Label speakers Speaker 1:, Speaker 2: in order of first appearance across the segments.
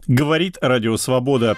Speaker 1: Говорит Радио Свобода.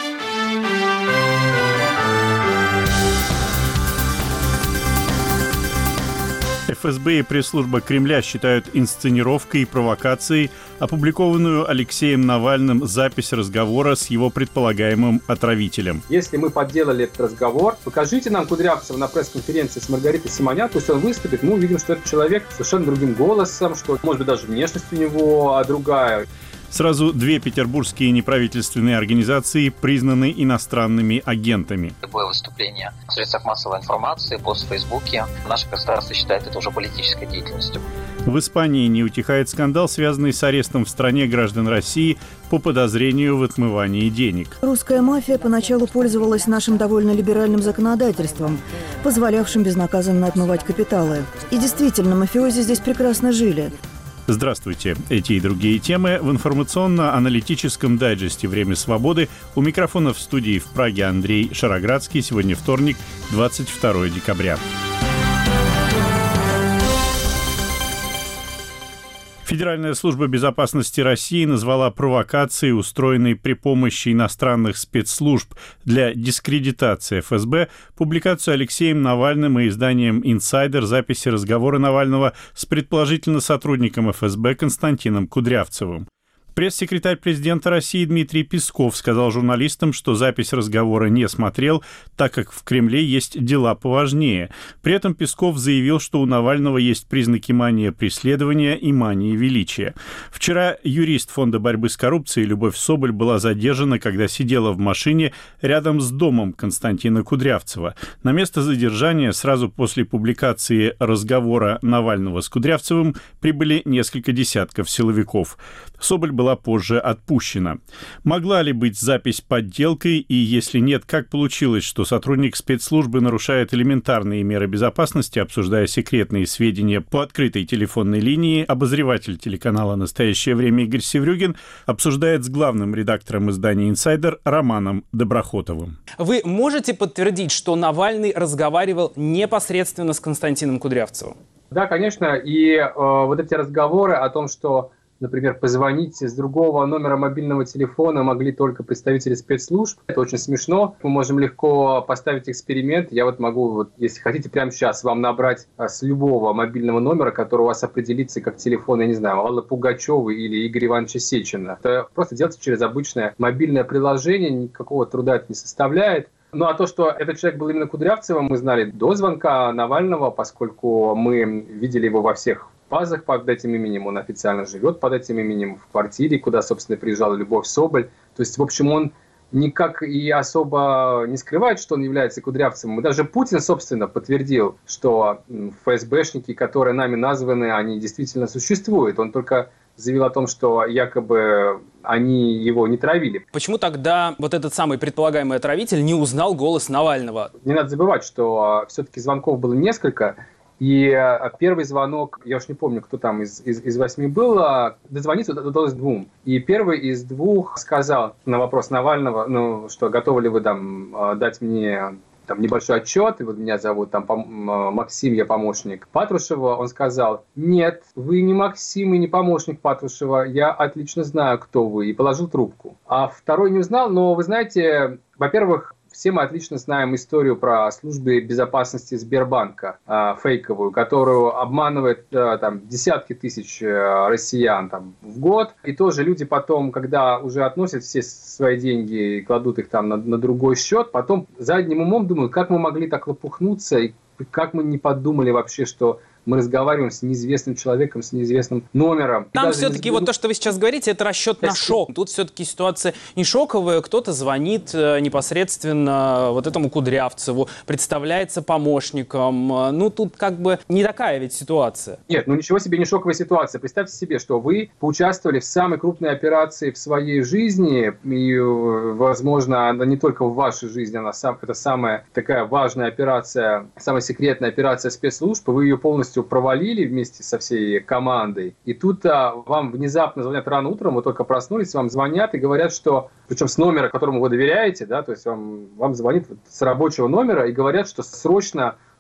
Speaker 1: ФСБ и пресс-служба Кремля считают инсценировкой и провокацией опубликованную Алексеем Навальным запись разговора с его предполагаемым отравителем.
Speaker 2: Если мы подделали этот разговор, покажите нам Кудрявцева на пресс-конференции с Маргаритой Симонян, пусть он выступит, мы увидим, что этот человек совершенно другим голосом, что, может быть, даже внешность у него другая.
Speaker 1: Сразу две петербургские неправительственные организации признаны иностранными агентами.
Speaker 3: Любое выступление в средствах массовой информации, пост в Фейсбуке, наше государство считает это уже политической деятельностью.
Speaker 1: В Испании не утихает скандал, связанный с арестом в стране граждан России по подозрению в отмывании денег.
Speaker 4: Русская мафия поначалу пользовалась нашим довольно либеральным законодательством, позволявшим безнаказанно отмывать капиталы. И действительно, мафиози здесь прекрасно жили.
Speaker 1: Здравствуйте. Эти и другие темы в информационно-аналитическом дайджесте «Время свободы». У микрофона в студии в Праге Андрей Шароградский. Сегодня вторник, 22 декабря. Федеральная служба безопасности России назвала провокацией, устроенной при помощи иностранных спецслужб для дискредитации ФСБ, публикацию Алексеем Навальным и изданием «Инсайдер» записи разговора Навального с предположительно сотрудником ФСБ Константином Кудрявцевым. Пресс-секретарь президента России Дмитрий Песков сказал журналистам, что запись разговора не смотрел, так как в Кремле есть дела поважнее. При этом Песков заявил, что у Навального есть признаки мании преследования и мании величия. Вчера юрист Фонда борьбы с коррупцией Любовь Соболь была задержана, когда сидела в машине рядом с домом Константина Кудрявцева. На место задержания сразу после публикации разговора Навального с Кудрявцевым прибыли несколько десятков силовиков. Соболь была позже отпущена. Могла ли быть запись подделкой, и если нет, как получилось, что сотрудник спецслужбы нарушает элементарные меры безопасности, обсуждая секретные сведения по открытой телефонной линии, обозреватель телеканала «Настоящее время» Игорь Севрюгин обсуждает с главным редактором издания «Инсайдер» Романом Доброхотовым.
Speaker 5: Вы можете подтвердить, что Навальный разговаривал непосредственно с Константином Кудрявцевым?
Speaker 2: Да, конечно, и вот эти разговоры о том, что, например, позвонить с другого номера мобильного телефона могли только представители спецслужб. Это очень смешно. Мы можем легко поставить эксперимент. Я могу, если хотите, прямо сейчас вам набрать с любого мобильного номера, который у вас определится как телефон, я не знаю, Аллы Пугачевой или Игоря Ивановича Сечина. Это просто делается через обычное мобильное приложение, никакого труда это не составляет. Ну а то, что этот человек был именно Кудрявцевым, мы знали до звонка Навального, поскольку мы видели его во всех базах под этим именем, он официально живет под этим именем в квартире, куда, собственно, приезжала Любовь Соболь. То есть, в общем, он никак и особо не скрывает, что он является Кудрявцевым. И даже Путин, собственно, подтвердил, что ФСБшники, которые нами названы, они действительно существуют. Он только заявил о том, что якобы они его не травили.
Speaker 5: Почему тогда вот этот самый предполагаемый отравитель не узнал голос Навального?
Speaker 2: Не надо забывать, что все-таки звонков было несколько. И первый звонок, я уж не помню, кто там из 8 был, дозвониться удалось 2. И первый из 2 сказал на вопрос Навального, что готовы ли вы дать мне небольшой отчет, и меня зовут Максим, я помощник Патрушева. Он сказал: нет, вы не Максим и не помощник Патрушева, я отлично знаю, кто вы, и положил трубку. А второй не узнал, но вы знаете, во-первых, все мы отлично знаем историю про службы безопасности Сбербанка, фейковую, которую обманывает десятки тысяч россиян в год. И тоже люди потом, когда уже относят все свои деньги и кладут их на другой счет, потом задним умом думают, как мы могли так лопухнуться, и как мы не подумали вообще, что мы разговариваем с неизвестным человеком, с неизвестным номером.
Speaker 5: Там все-таки то, что вы сейчас говорите, это расчет на шок. Тут все-таки ситуация не шоковая. Кто-то звонит непосредственно этому Кудрявцеву, представляется помощником. Тут не такая ведь ситуация.
Speaker 2: Нет, ничего себе не шоковая ситуация. Представьте себе, что вы поучаствовали в самой крупной операции в своей жизни, и, возможно, она не только в вашей жизни, это самая такая важная операция, самая секретная операция спецслужб, вы ее полностью провалили вместе со всей командой, и тут вам внезапно звонят рано утром, вы только проснулись, вам звонят и говорят, что, причем с номера, которому вы доверяете, то есть вам звонит с рабочего номера и говорят, что срочно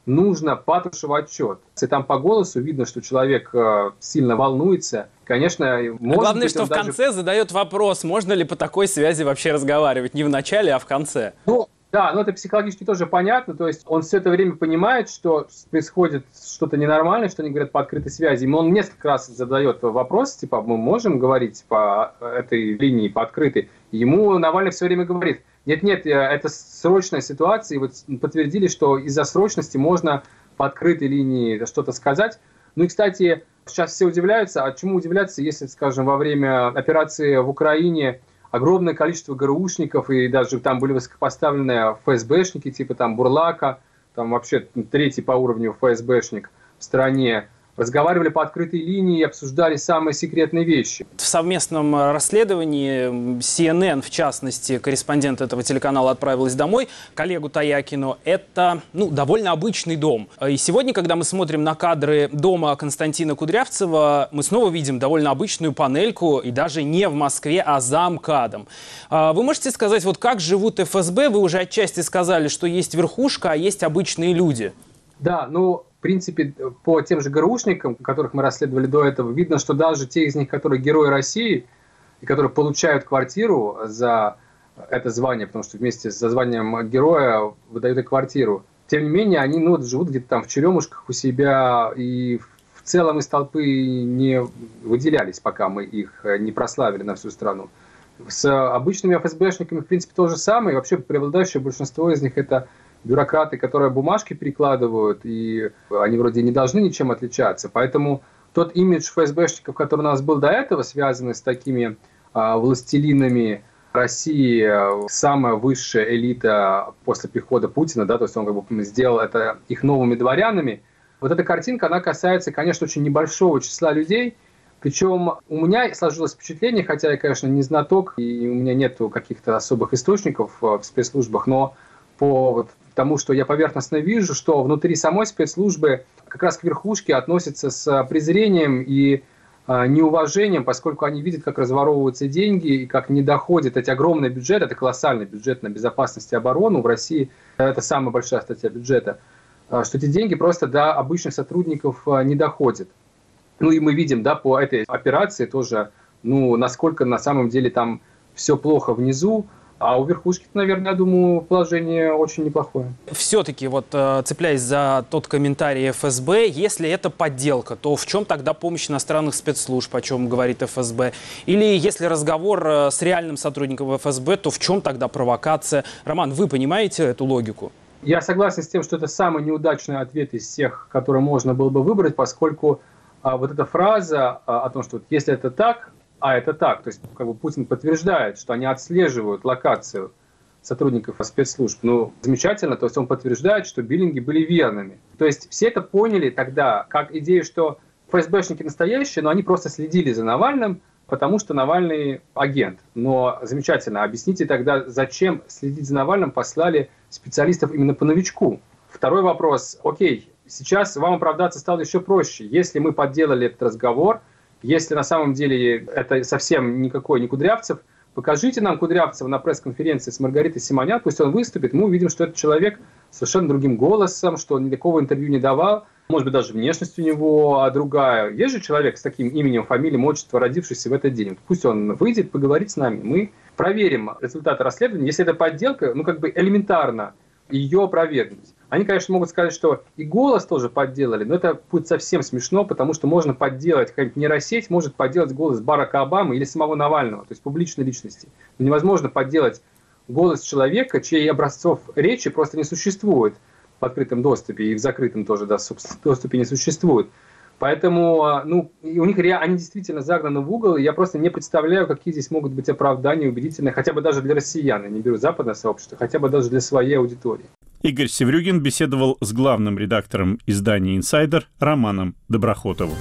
Speaker 2: нужно Патрушеву отчет. Если там по голосу видно, что человек сильно волнуется, конечно, может
Speaker 5: главное,
Speaker 2: быть,
Speaker 5: что в конце задает вопрос, можно ли по такой связи вообще разговаривать. Не в начале, а в конце.
Speaker 2: Да, но это психологически тоже понятно. То есть он все это время понимает, что происходит что-то ненормальное, что они говорят по открытой связи. Но он несколько раз задает вопрос, типа, мы можем говорить по этой линии, по открытой. Ему Навальный все время говорит, нет, это срочная ситуация. И вот подтвердили, что из-за срочности можно по открытой линии что-то сказать. Ну и, кстати, сейчас все удивляются. А чему удивляться, если, скажем, во время операции в Украине огромное количество ГРУшников, и даже там были высокопоставленные ФСБшники, типа там Бурлака, там вообще третий по уровню ФСБшник в стране, разговаривали по открытой линии и обсуждали самые секретные вещи.
Speaker 5: В совместном расследовании CNN, в частности, корреспондент этого телеканала отправилась домой, коллегу Таякину. Это довольно обычный дом. И сегодня, когда мы смотрим на кадры дома Константина Кудрявцева, мы снова видим довольно обычную панельку, и даже не в Москве, а за МКАДом. Вы можете сказать, вот как живут ФСБ? Вы уже отчасти сказали, что есть верхушка, а есть обычные люди.
Speaker 2: Да, в принципе, по тем же ГРУшникам, которых мы расследовали до этого, видно, что даже те из них, которые герои России, и которые получают квартиру за это звание, потому что вместе со званием героя выдают и квартиру, тем не менее, они живут где-то там в черемушках у себя, и в целом из толпы не выделялись, пока мы их не прославили на всю страну. С обычными ФСБшниками, в принципе, то же самое, и вообще преобладающее большинство из них это бюрократы, которые бумажки перекладывают, и они вроде не должны ничем отличаться. Поэтому тот имидж ФСБшников, который у нас был до этого, связанный с такими властелинами России, самая высшая элита после прихода Путина, да, то есть он сделал это их новыми дворянами. Вот эта картинка, она касается, конечно, очень небольшого числа людей. Причем у меня сложилось впечатление, хотя я, конечно, не знаток, и у меня нет каких-то особых источников в спецслужбах, но по тому, что я поверхностно вижу, что внутри самой спецслужбы как раз к верхушке относятся с презрением и неуважением, поскольку они видят, как разворовываются деньги и как не доходят эти огромные бюджеты, это колоссальный бюджет на безопасность и оборону в России, это самая большая статья бюджета, что эти деньги просто до обычных сотрудников не доходят. Ну и мы видим, да, по этой операции тоже, насколько на самом деле там все плохо внизу. А у верхушки, наверное, я думаю, положение очень неплохое.
Speaker 5: Все-таки, цепляясь за тот комментарий ФСБ, если это подделка, то в чем тогда помощь иностранных спецслужб, о чем говорит ФСБ? Или если разговор с реальным сотрудником ФСБ, то в чем тогда провокация? Роман, вы понимаете эту логику?
Speaker 2: Я согласен с тем, что это самый неудачный ответ из всех, который можно было бы выбрать, поскольку вот эта фраза о том, что если это так, а это так, то есть Путин подтверждает, что они отслеживают локацию сотрудников спецслужб. Замечательно, то есть он подтверждает, что биллинги были верными. То есть все это поняли тогда как идею, что ФСБшники настоящие, но они просто следили за Навальным, потому что Навальный агент. Но замечательно, объясните тогда, зачем следить за Навальным послали специалистов именно по новичку. Второй вопрос. Окей, сейчас вам оправдаться стало еще проще. Если мы подделали этот разговор, если на самом деле это совсем никакой не Кудрявцев, покажите нам Кудрявцева на пресс-конференции с Маргаритой Симонян, пусть он выступит, мы увидим, что этот человек совершенно другим голосом, что он никакого интервью не давал, может быть, даже внешность у него другая. Есть же человек с таким именем, фамилией, отчеством, родившийся в этот день. Пусть он выйдет, поговорит с нами, мы проверим результаты расследования. Если это подделка, элементарно ее опровергнуть. Они, конечно, могут сказать, что и голос тоже подделали, но это будет совсем смешно, потому что можно подделать, какая-нибудь нейросеть может подделать голос Барака Обамы или самого Навального, то есть публичной личности. Но невозможно подделать голос человека, чьих образцов речи просто не существует в открытом доступе, и в закрытом тоже доступе не существует. Поэтому и у них они действительно загнаны в угол, и я просто не представляю, какие здесь могут быть оправдания убедительные, хотя бы даже для россиян, я не беру западное сообщество, хотя бы даже для своей аудитории.
Speaker 1: Игорь Севрюгин беседовал с главным редактором издания «Инсайдер» Романом Доброхотовым.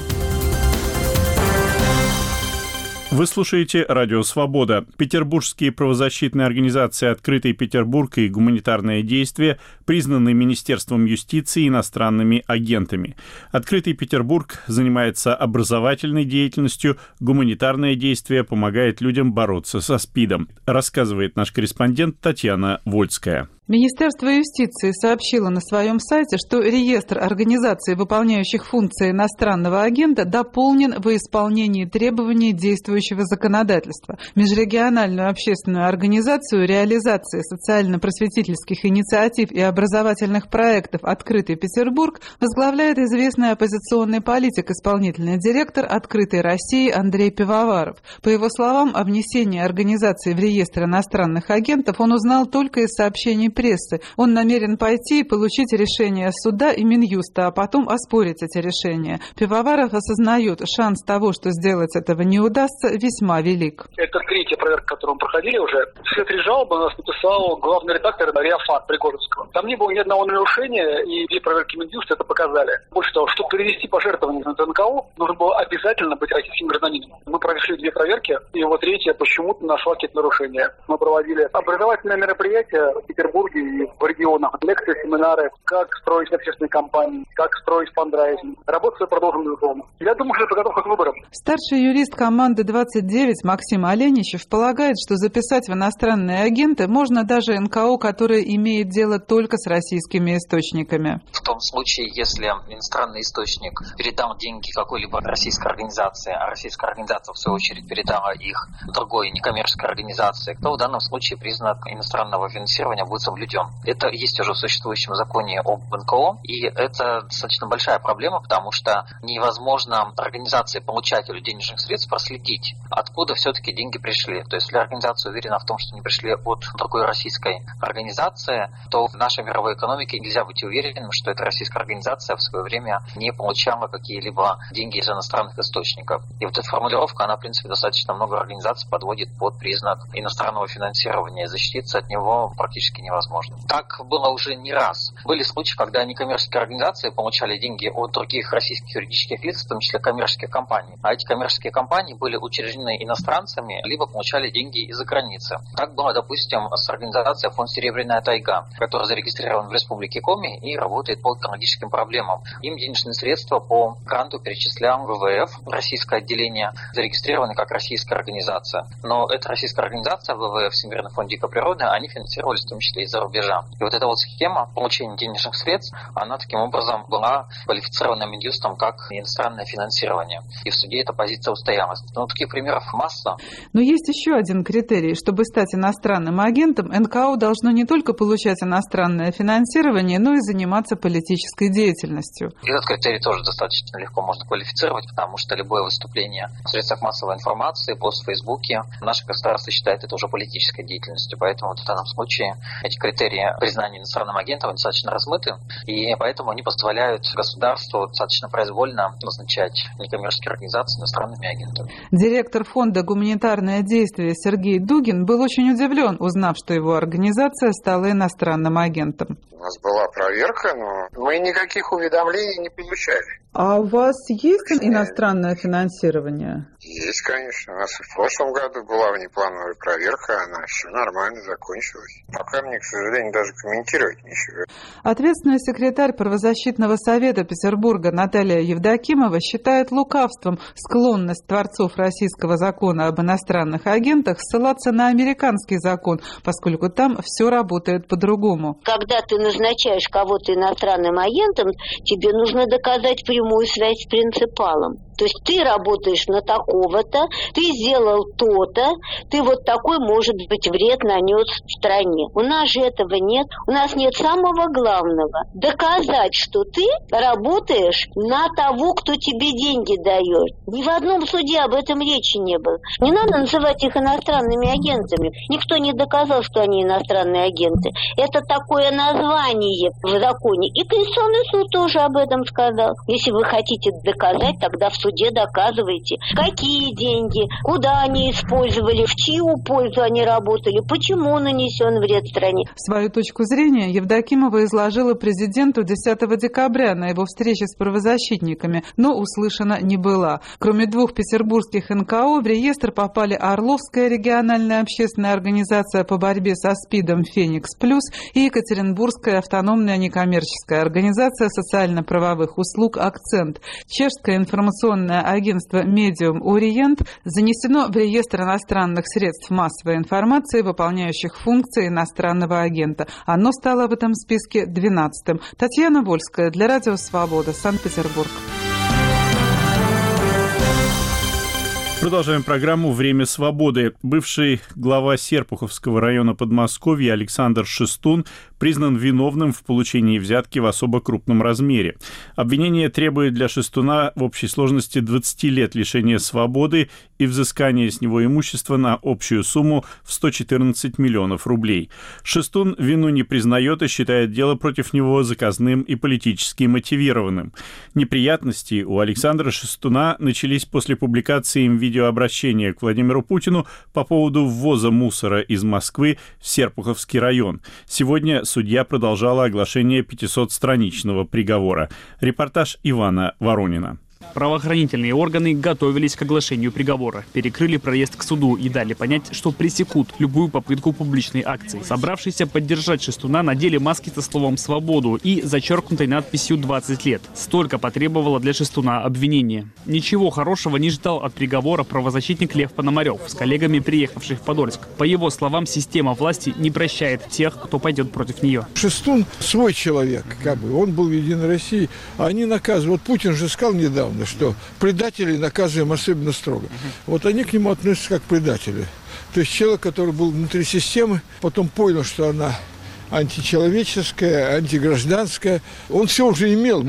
Speaker 1: Вы слушаете «Радио Свобода». Петербургские правозащитные организации «Открытый Петербург» и «Гуманитарное действие» признаны Министерством юстиции иностранными агентами. «Открытый Петербург» занимается образовательной деятельностью, «Гуманитарное действие» помогает людям бороться со СПИДом, рассказывает наш корреспондент Татьяна Вольская.
Speaker 6: Министерство юстиции сообщило на своем сайте, что реестр организаций, выполняющих функции иностранного агента, дополнен во исполнении требований действующего законодательства. Межрегиональную общественную организацию реализации социально-просветительских инициатив и образовательных проектов «Открытый Петербург» возглавляет известный оппозиционный политик, исполнительный директор «Открытой России» Андрей Пивоваров. По его словам, о внесении организации в реестр иностранных агентов он узнал только из сообщений прессы. Он намерен пойти и получить решение суда и Минюста, а потом оспорить эти решения. Пивоваров осознает, шанс того, что сделать этого не удастся, весьма велик.
Speaker 7: Это третья проверка, которую мы проходили уже. Все три жалобы у нас написал главный редактор Риафан Пригородского. Там не было ни одного нарушения, и две проверки Минюста это показали. Больше того, чтобы перевести пожертвования на НКО, нужно было обязательно быть российским гражданином. Мы прошли две проверки, и вот третья почему-то нашла какие-то нарушения. Мы проводили образовательные мероприятия в Петербурге и в регионах, лекции, семинары, как строить общественные кампании, как строить фандрайзинг. Работу продолжим безусловно. Я думаю, что это подготовка к выборам.
Speaker 6: Старший юрист команды 29 Максим Оленичев полагает, что записать в иностранные агенты можно даже НКО, которое имеет дело только с российскими источниками.
Speaker 3: В том случае, если иностранный источник передал деньги какой-либо российской организации, а российская организация, в свою очередь, передала их другой некоммерческой организации, то в данном случае признак иностранного финансирования будет соблюден. Это есть уже в существующем законе об НКО, и это достаточно большая проблема, потому что невозможно организации-получателю денежных средств проследить, откуда все-таки деньги пришли. То есть, если организация уверена в том, что они пришли от другой российской организации, то в нашей мировой экономике нельзя быть уверенным, что эта российская организация в свое время не получала какие-либо деньги из иностранных источников. И вот эта формулировка, она, в принципе, достаточно много организаций подводит под признак иностранного финансирования, и защититься от него практически невозможно. Так было уже не раз. Были случаи, когда некоммерческие организации получали деньги от других российских юридических лиц, в том числе коммерческих компаний. А эти коммерческие компании были учреждены иностранцами, либо получали деньги из-за границы. Так было, допустим, с организацией «Фонд Серебряная тайга», которая зарегистрирована в Республике Коми и работает по экологическим проблемам. Им денежные средства по гранту перечислял ВВФ, российское отделение, зарегистрировано как российская организация. Но эта российская организация, ВВФ, Всемирный фонд дикой природы, они финансировались в том числе из-за рубежа. И вот эта вот схема получения денежных средств, она таким образом была квалифицирована Минюстом как иностранное финансирование. И в суде эта позиция устоялась. Но таких примеров масса.
Speaker 6: Но есть еще один критерий. Чтобы стать иностранным агентом, НКО должно не только получать иностранное финансирование, но и заниматься политической деятельностью.
Speaker 3: Этот критерий тоже достаточно легко можно квалифицировать, потому что любое выступление в средствах массовой информации, пост в Фейсбуке, наше государство считает это уже политической деятельностью. Поэтому в данном случае эти критерии признания иностранным агентом достаточно размыты, и поэтому они позволяют государству достаточно произвольно назначать некоммерческие организации иностранными агентами.
Speaker 6: Директор фонда «Гуманитарное действие» Сергей Дугин был очень удивлен, узнав, что его организация стала иностранным агентом.
Speaker 8: У нас была проверка, но мы никаких уведомлений не получали.
Speaker 6: А у вас есть иностранное финансирование?
Speaker 8: Есть, конечно. У нас и в прошлом году была внеплановая проверка, она все нормально закончилась. Пока мне, к сожалению, даже комментировать нечего.
Speaker 6: Ответственный секретарь правозащитного совета Петербурга Наталья Евдокимова считает лукавством склонность творцов российского закона об иностранных агентах ссылаться на американский закон, поскольку там все работает по-другому.
Speaker 9: Когда ты назначаешь кого-то иностранным агентом, тебе нужно доказать прямую связь с принципалом. То есть ты работаешь на такого-то, ты сделал то-то, ты вот такой, может быть, вред нанес стране. У нас же этого нет. У нас нет самого главного. Доказать, что ты работаешь на того, кто тебе деньги дает. Ни в одном суде об этом речи не было. Не надо называть их иностранными агентами. Никто не доказал, что они иностранные агенты. Это такое название в законе. И Конституционный суд тоже об этом сказал. Если вы хотите доказать, тогда в суде доказывайте, какие деньги, куда они использовали, в чью пользу они работали, почему нанесен вред стране.
Speaker 6: Свою точку зрения Евдокимова изложила президенту 10 декабря на его встрече с правозащитниками, но услышана не была. Кроме двух петербургских НКО, в реестр попали Орловская региональная общественная организация по борьбе со СПИДом «Феникс Плюс» и Екатеринбургская автономная некоммерческая организация социально-правовых услуг «Акцент». Чешская информационная информационное агентство «Медиум Ориент» занесено в реестр иностранных средств массовой информации, выполняющих функции иностранного агента. Оно стало в этом списке 12-м. Татьяна Вольская для Радио Свобода, Санкт-Петербург.
Speaker 1: Продолжаем программу «Время свободы». Бывший глава Серпуховского района Подмосковья Александр Шестун признан виновным в получении взятки в особо крупном размере. Обвинение требует для Шестуна в общей сложности 20 лет лишения свободы и взыскания с него имущества на общую сумму в 114 миллионов рублей. Шестун вину не признает и считает дело против него заказным и политически мотивированным. Неприятности у Александра Шестуна начались после публикации им видеообращения к Владимиру Путину по поводу ввоза мусора из Москвы в Серпуховский район. Сегодня судья продолжала оглашение 500-страничного приговора. Репортаж Ивана Воронина.
Speaker 10: Правоохранительные органы готовились к оглашению приговора, перекрыли проезд к суду и дали понять, что пресекут любую попытку публичной акции. Собравшиеся поддержать Шестуна надели маски со словом «свободу» и зачеркнутой надписью «20 лет». Столько потребовало для Шестуна обвинение. Ничего хорошего не ждал от приговора правозащитник Лев Пономарев, с коллегами приехавший в Подольск. По его словам, система власти не прощает тех, кто пойдет против нее.
Speaker 11: Шестун свой человек, он был в Единой России, а они наказывают. Вот Путин же сказал недавно, что предателей наказываем особенно строго. Вот они к нему относятся как к предателю. То есть человек, который был внутри системы, потом понял, что она античеловеческая, антигражданская. Он все уже имел,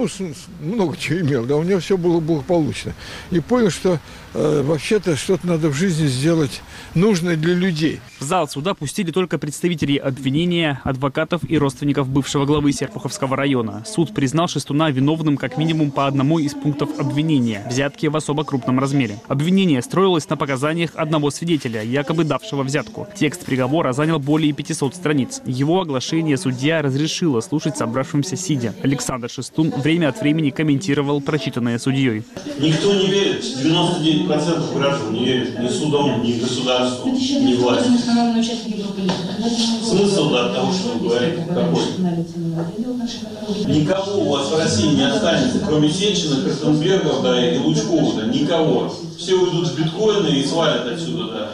Speaker 11: много чего имел, да, у него все было благополучно. И понял, что вообще-то что-то надо в жизни сделать нужное для людей.
Speaker 10: В зал суда пустили только представителей обвинения, адвокатов и родственников бывшего главы Серпуховского района. Суд признал Шестуна виновным как минимум по одному из пунктов обвинения – взятки в особо крупном размере. Обвинение строилось на показаниях одного свидетеля, якобы давшего взятку. Текст приговора занял более 500 страниц. Его оглашение судья разрешила слушать собравшимся сидя. Александр Шестун время от времени комментировал прочитанное судьей.
Speaker 12: Никто не верит, 99% граждан не верит ни судам, ни государству, ни власти. Смысл того, что вы говорите, какой? Никого у вас в России не останется, кроме Сечина, Картенберга и Лучкова, никого. Все уйдут в биткоины и свалят отсюда,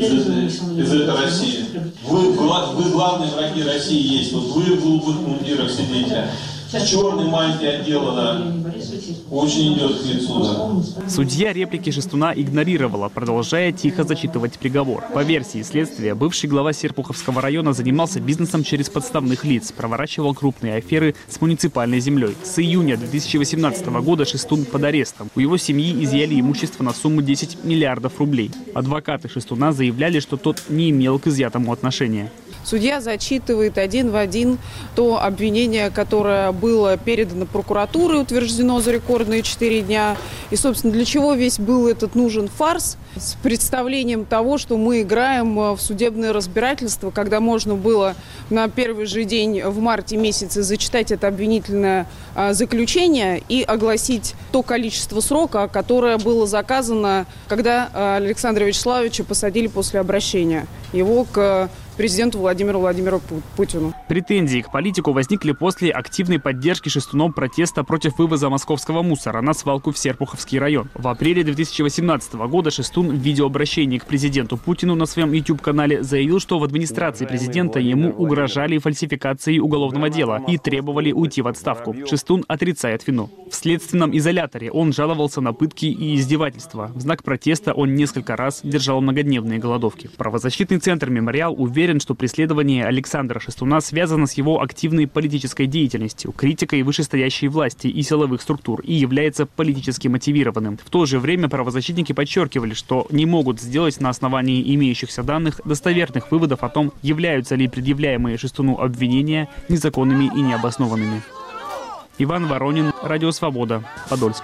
Speaker 12: из этой России. Вы главные враги России есть. Вот вы в голубых мундирах сидите. Черной мантии отдела, очень идет к лицу.
Speaker 10: Судья реплики Шестуна игнорировала, продолжая тихо зачитывать приговор. По версии следствия, бывший глава Серпуховского района занимался бизнесом через подставных лиц, проворачивал крупные аферы с муниципальной землей. С июня 2018 года Шестун под арестом. У его семьи изъяли имущество на сумму 10 миллиардов рублей. Адвокаты Шестуна заявляли, что тот не имел к изъятому отношения.
Speaker 13: Судья зачитывает один в один то обвинение, которое было передано прокуратурой, утверждено за рекордные 4 дня. И, собственно, для чего весь был этот нужен фарс с представлением того, что мы играем в судебное разбирательство, когда можно было на первый же день в марте месяце зачитать это обвинительное заключение и огласить то количество срока, которое было заказано, когда Александра Вячеславовича посадили после обращения его к президенту Владимиру Путину.
Speaker 10: Претензии к политику возникли после активной поддержки Шестуном протеста против вывоза московского мусора на свалку в Серпуховский район. В апреле 2018 года Шестун в видеообращении к президенту Путину на своем YouTube-канале заявил, что в администрации президента ему угрожали фальсификацией уголовного дела и требовали уйти в отставку. Шестун отрицает вину. В следственном изоляторе он жаловался на пытки и издевательства. В знак протеста он несколько раз держал многодневные голодовки. Правозащитный центр «Мемориал» уверен, что преследование Александра Шестуна связано с его активной политической деятельностью, критикой вышестоящей власти и силовых структур и является политически мотивированным. В то же время правозащитники подчеркивали, что не могут сделать на основании имеющихся данных достоверных выводов о том, являются ли предъявляемые Шестуну обвинения незаконными и необоснованными. Иван Воронин, Радио Свобода, Подольск.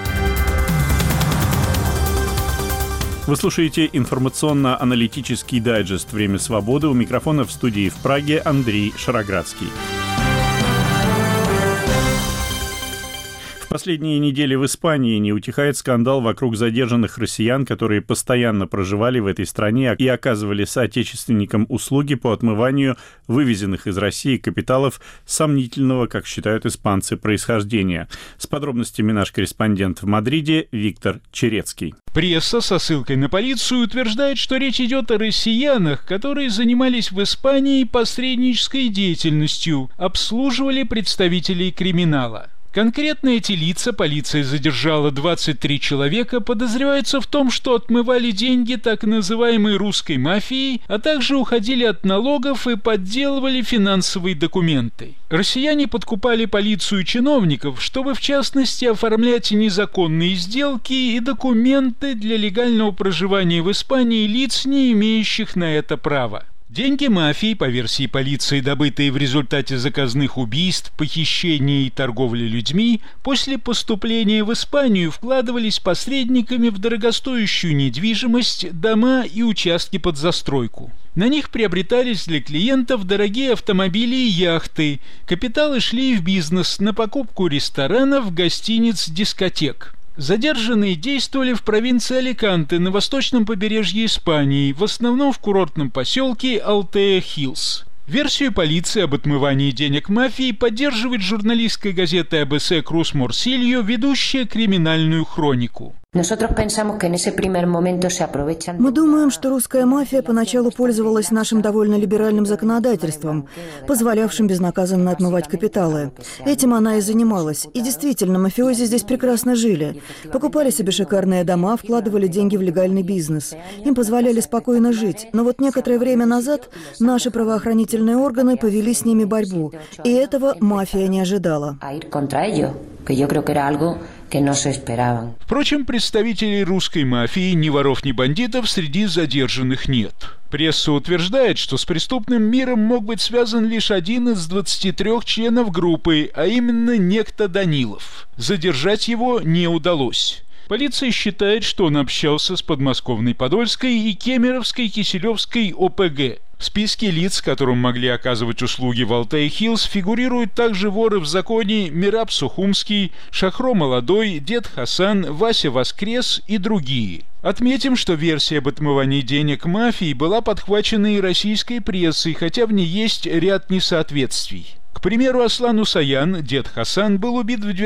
Speaker 1: Вы слушаете информационно-аналитический дайджест «Время свободы». У микрофона в студии в Праге Андрей Шароградский. В Последние недели в Испании не утихает скандал вокруг задержанных россиян, которые постоянно проживали в этой стране и оказывали соотечественникам услуги по отмыванию вывезенных из России капиталов сомнительного, как считают испанцы, происхождения. С подробностями наш корреспондент в Мадриде Виктор Черецкий.
Speaker 14: Пресса со ссылкой на полицию утверждает, что речь идет о россиянах, которые занимались в Испании посреднической деятельностью, обслуживали представителей криминала. Конкретно эти лица полиция задержала 23 человека, подозреваются в том, что отмывали деньги так называемой русской мафией, а также уходили от налогов и подделывали финансовые документы. Россияне подкупали полицию и чиновников, чтобы в частности оформлять незаконные сделки и документы для легального проживания в Испании лиц, не имеющих на это права. Деньги мафии, по версии полиции, добытые в результате заказных убийств, похищений и торговли людьми, после поступления в Испанию вкладывались посредниками в дорогостоящую недвижимость, дома и участки под застройку. На них приобретались для клиентов дорогие автомобили и яхты. Капиталы шли в бизнес на покупку ресторанов, гостиниц, дискотек. Задержанные действовали в провинции Аликанте на восточном побережье Испании, в основном в курортном поселке Алтея-Хиллс. Версию полиции об отмывании денег мафии поддерживает журналистская газета АБС Крус Морсильо, ведущая криминальную хронику.
Speaker 4: Мы думаем, что русская мафия поначалу пользовалась нашим довольно либеральным законодательством, позволявшим безнаказанно отмывать капиталы. Этим она и занималась. И действительно, мафиози здесь прекрасно жили. Покупали себе шикарные дома, вкладывали деньги в легальный бизнес. Им позволяли спокойно жить. Но вот некоторое время назад наши правоохранительные органы повели с ними борьбу. И этого мафия не ожидала.
Speaker 14: Впрочем, представителей русской мафии, ни воров, ни бандитов среди задержанных нет. Пресса утверждает, что с преступным миром мог быть связан лишь один из 23 членов группы, а именно некто Данилов. Задержать его не удалось. Полиция считает, что он общался с подмосковной Подольской и Кемеровской Киселевской ОПГ. В списке лиц, которым могли оказывать услуги в Алтей-Хиллс, фигурируют также воры в законе Мираб Сухумский, Шахро Молодой, Дед Хасан, Вася Воскрес и другие. Отметим, что версия об отмывании денег мафии была подхвачена и российской прессой, хотя в ней есть ряд несоответствий. К примеру, Аслан Усаян, Дед Хасан, был убит в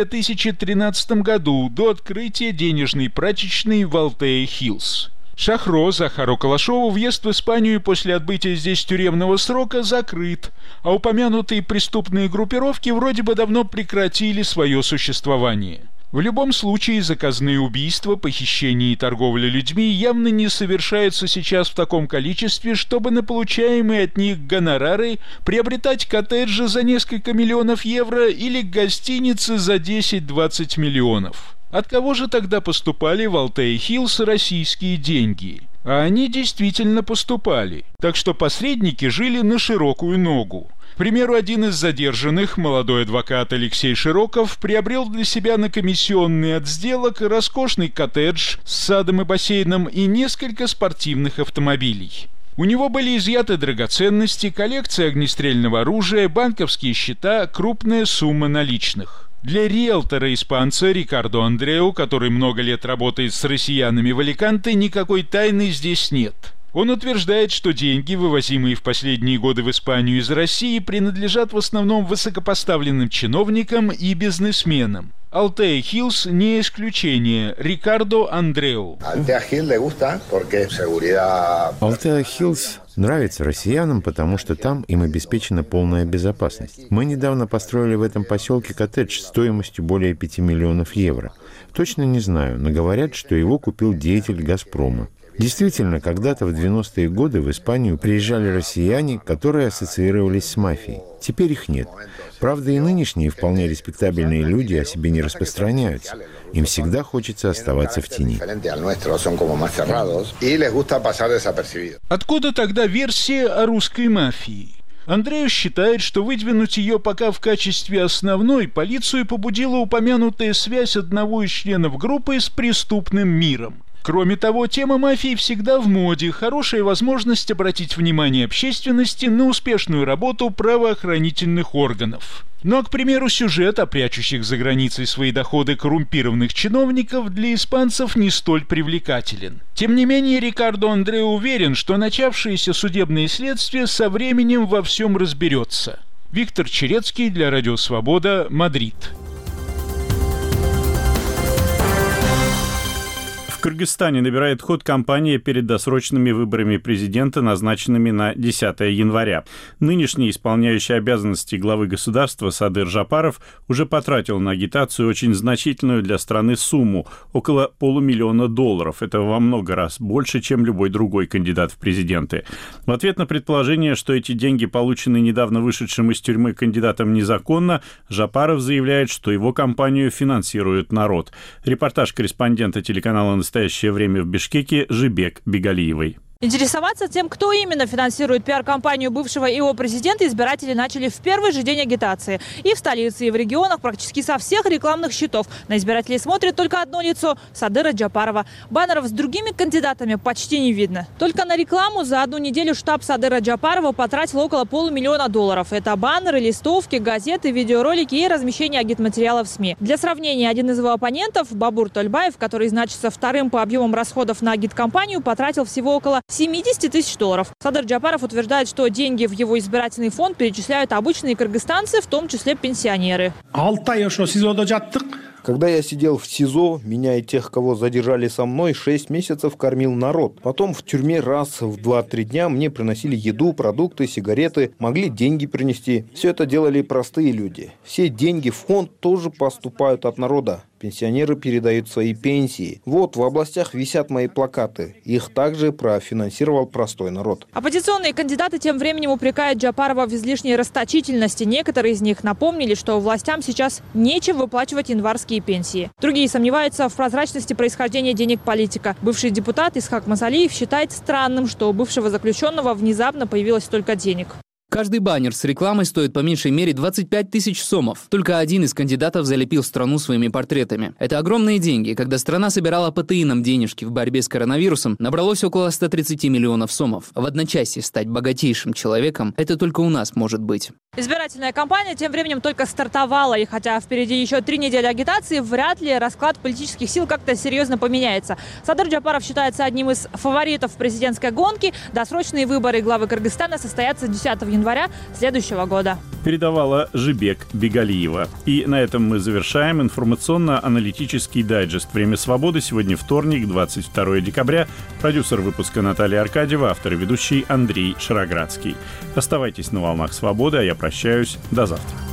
Speaker 14: 2013 году до открытия денежной прачечной в Алтее-Хиллс. Шахро Захару Калашову въезд в Испанию после отбытия здесь тюремного срока закрыт, а упомянутые преступные группировки вроде бы давно прекратили свое существование. В любом случае, заказные убийства, похищения и торговля людьми явно не совершаются сейчас в таком количестве, чтобы на получаемые от них гонорары приобретать коттеджи за несколько миллионов евро или гостиницы за 10-20 миллионов. От кого же тогда поступали в Алтей-Хиллс российские деньги? А они действительно поступали. Так что посредники жили на широкую ногу. К примеру, один из задержанных, молодой адвокат Алексей Широков, приобрел для себя на комиссионные от сделок роскошный коттедж с садом и бассейном и несколько спортивных автомобилей. У него были изъяты драгоценности, коллекция огнестрельного оружия, банковские счета, крупная сумма наличных. Для риэлтора-испанца Рикардо Андреу, который много лет работает с россиянами в Аликанте, никакой тайны здесь нет. Он утверждает, что деньги, вывозимые в последние годы в Испанию из России, принадлежат в основном высокопоставленным чиновникам и бизнесменам. Алтей-Хиллс не исключение. Рикардо Андреу.
Speaker 15: Алтей-Хиллс нравится россиянам, потому что там им обеспечена полная безопасность. Мы недавно построили в этом поселке коттедж стоимостью более 5 миллионов евро. Точно не знаю, но говорят, что его купил деятель «Газпрома». Действительно, когда-то в 90-е годы в Испанию приезжали россияне, которые ассоциировались с мафией. Теперь их нет. Правда, и нынешние вполне респектабельные люди о себе не распространяются. Им всегда хочется оставаться в тени.
Speaker 14: Откуда тогда версия о русской мафии? Андрею считает, что выдвинуть ее пока в качестве основной полицию побудила упомянутая связь одного из членов группы с преступным миром. Кроме того, тема мафии всегда в моде. Хорошая возможность обратить внимание общественности на успешную работу правоохранительных органов. Ну а, к примеру, сюжет о прячущих за границей свои доходы коррумпированных чиновников для испанцев не столь привлекателен. Тем не менее, Рикардо Андре уверен, что начавшееся судебное следствие со временем во всем разберется. Виктор Черецкий для Радио Свобода, Мадрид.
Speaker 1: В Кыргызстане набирает ход кампания перед досрочными выборами президента, назначенными на 10 января. Нынешний исполняющий обязанности главы государства Садыр Жапаров уже потратил на агитацию очень значительную для страны сумму – около $500 000. Это во много раз больше, чем любой другой кандидат в президенты. В ответ на предположение, что эти деньги получены недавно вышедшим из тюрьмы кандидатом незаконно, Жапаров заявляет, что его кампанию финансирует народ. Репортаж корреспондента телеканала «Настоящее время» в Бишкеке Жибек Бегалиевой.
Speaker 16: Интересоваться тем, кто именно финансирует пиар-компанию бывшего ИО президента, избиратели начали в первый же день агитации. И в столице, и в регионах практически со всех рекламных счетов. На избирателей смотрит только одно лицо – Садыра Джапарова. Баннеров с другими кандидатами почти не видно. Только на рекламу за одну неделю штаб Садыра Джапарова потратил около $500 000. Это баннеры, листовки, газеты, видеоролики и размещение агитматериалов в СМИ. Для сравнения, один из его оппонентов, Бабур Тольбаев, который значится вторым по объемам расходов на агиткампанию, потратил всего около $70 000. Садыр Джапаров утверждает, что деньги в его избирательный фонд перечисляют обычные кыргызстанцы, в том числе пенсионеры.
Speaker 17: Когда я сидел в СИЗО, меня и тех, кого задержали со мной, 6 месяцев кормил народ. Потом в тюрьме раз в 2-3 дня мне приносили еду, продукты, сигареты, могли деньги принести. Все это делали простые люди. Все деньги в фонд тоже поступают от народа. Пенсионеры передают свои пенсии. Вот, в областях висят мои плакаты. Их также профинансировал простой народ.
Speaker 16: Оппозиционные кандидаты тем временем упрекают Джапарова в излишней расточительности. Некоторые из них напомнили, что властям сейчас нечем выплачивать январские пенсии. Другие сомневаются в прозрачности происхождения денег политика. Бывший депутат Исхак Масалиев считает странным, что у бывшего заключенного внезапно появилось столько денег.
Speaker 18: Каждый баннер с рекламой стоит по меньшей мере 25 000 сомов. Только один из кандидатов залепил страну своими портретами. Это огромные деньги. Когда страна собирала ПТИ-нам денежки в борьбе с коронавирусом, набралось около 130 миллионов сомов. В одночасье стать богатейшим человеком – это только у нас может быть.
Speaker 16: Избирательная кампания тем временем только стартовала. И хотя впереди еще 3 недели агитации, вряд ли расклад политических сил как-то серьезно поменяется. Садыр Джапаров считается одним из фаворитов президентской гонки. Досрочные выборы главы Кыргызстана состоятся 10 января следующего года.
Speaker 1: Передавала Жибек Бегалиева. И на этом мы завершаем информационно-аналитический дайджест «Время свободы». Сегодня вторник, 22 декабря. Продюсер выпуска Наталья Аркадьева, автор и ведущий Андрей Шароградский. Оставайтесь на волнах свободы, а я прощаюсь. До завтра.